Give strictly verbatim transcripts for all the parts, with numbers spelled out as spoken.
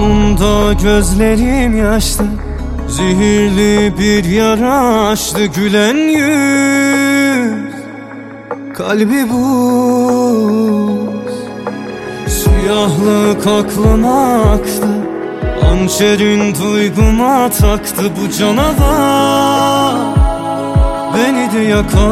Sonunda gözlerim yaşlı, zehirli bir yara açtı. Gülen yüz, kalbi buz. Siyahlık aklıma aktı, hançerin duyguma taktı. Bu canavar beni de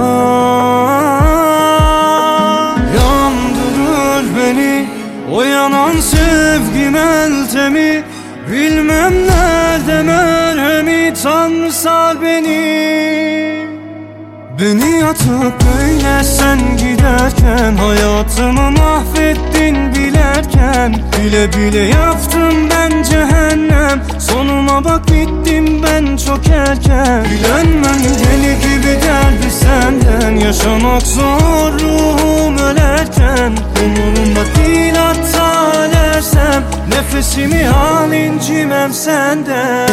yakar, yandırır beni o yanan sevgi meltemi. Bilmem nerede merhemi, Tanrı sar beni. Beni yatıp böyle sen giderken, hayatımı mahvettin bilerken. Bile bile yaptım ben cehennem, sonuma bak bittim ben çok erken. Bilenmem deli gibi derdi senden, yaşamak zor ruhum ölerken. Umurumda değil hatta ölersem, nefesimi al incimem senden.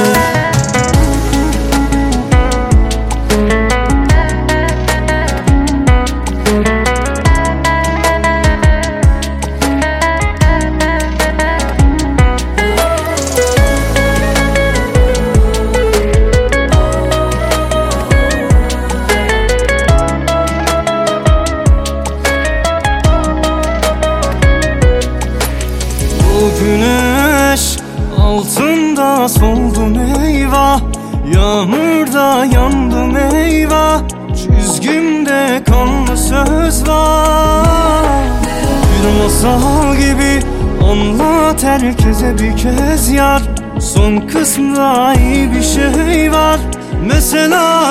Güneş altında soldum eyvah, yağmurda yandım eyvah. Çizgimde kanlı söz var, bir masal gibi anlat herkese bir kez yar. Son kısmında iyi bir şey var, mesela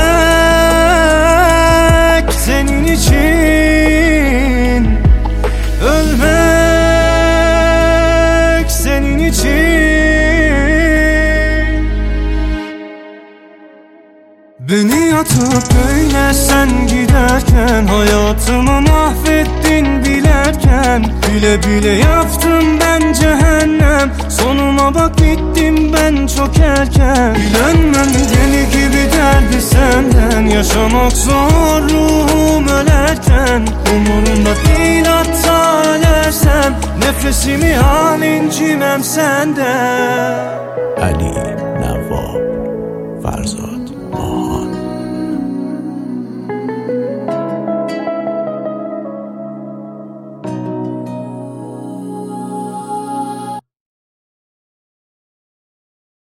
ölmek senin için. Ölmek senin için. Beni yatıp böyle sen giderken, hayatımı mahvettin bilerken. Bile bile yaptım ben cehennem, sonuma bak bittim ben çok erken. Bilenmem deli gibi derdi senden, yaşamak zor ruhum ölerken. Umurumda değil hatta ölersem, nefesimi al incimem senden. Ali Navo.